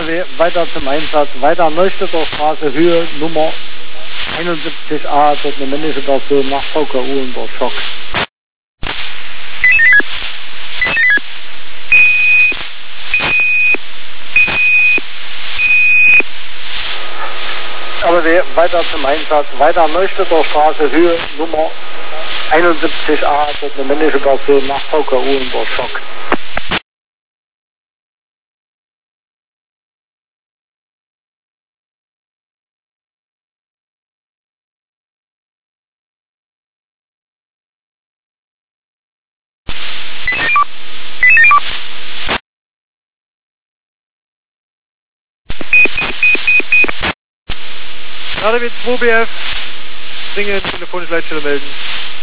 RW weiter zum Einsatz, weiter Neustädter Straße, Höhe Nummer 71a, dort eine männliche Person nach VKU unter Schock. RW weiter zum Einsatz, weiter Neustädter Straße, Höhe Nummer 71a, dort eine männliche Person nach VKU unter Schock. RW 2BF, dringend telefonisch Leitstelle melden.